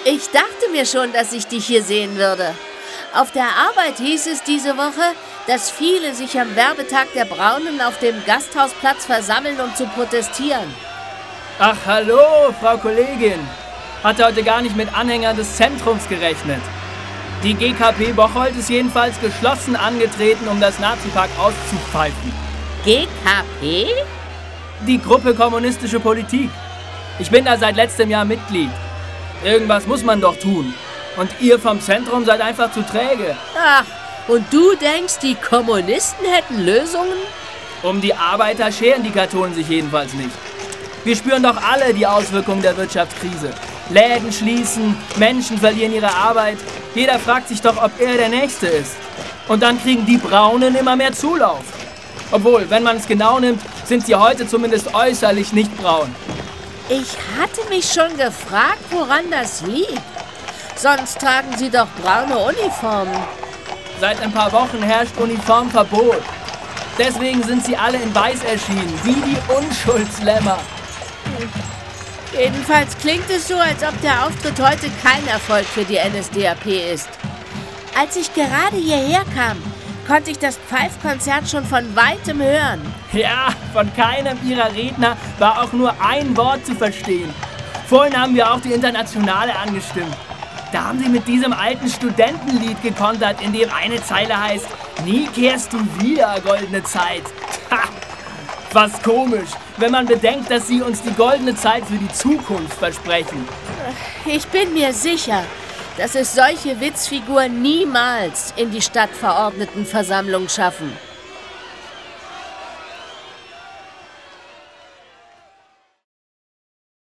Ich dachte mir schon, dass ich dich hier sehen würde. Auf der Arbeit hieß es diese Woche, dass viele sich am Werbetag der Braunen auf dem Gasthausplatz versammeln, um zu protestieren. Ach, hallo, Frau Kollegin. Hatte heute gar nicht mit Anhängern des Zentrums gerechnet. Die GKP Bocholt ist jedenfalls geschlossen angetreten, um das Nazipack auszupfeifen. GKP? Die Gruppe Kommunistische Politik. Ich bin da seit letztem Jahr Mitglied. Irgendwas muss man doch tun. Und ihr vom Zentrum seid einfach zu träge. Ach, und du denkst, die Kommunisten hätten Lösungen? Um die Arbeiter scheren die Katholen sich jedenfalls nicht. Wir spüren doch alle die Auswirkungen der Wirtschaftskrise. Läden schließen, Menschen verlieren ihre Arbeit. Jeder fragt sich doch, ob er der Nächste ist. Und dann kriegen die Braunen immer mehr Zulauf. Obwohl, wenn man es genau nimmt, sind sie heute zumindest äußerlich nicht braun. Ich hatte mich schon gefragt, woran das liegt. Sonst tragen sie doch braune Uniformen. Seit ein paar Wochen herrscht Uniformverbot. Deswegen sind sie alle in Weiß erschienen, wie die Unschuldslämmer. Jedenfalls klingt es so, als ob der Auftritt heute kein Erfolg für die NSDAP ist. Als ich gerade hierher kam, konnte ich das Pfeifkonzert schon von weitem hören. Ja, von keinem ihrer Redner war auch nur ein Wort zu verstehen. Vorhin haben wir auch die Internationale angestimmt. Da haben sie mit diesem alten Studentenlied gekontert, in dem eine Zeile heißt: Nie kehrst du wieder, goldene Zeit. Ha, was komisch, wenn man bedenkt, dass sie uns die goldene Zeit für die Zukunft versprechen. Ich bin mir sicher, dass es solche Witzfiguren niemals in die Stadtverordnetenversammlung schaffen.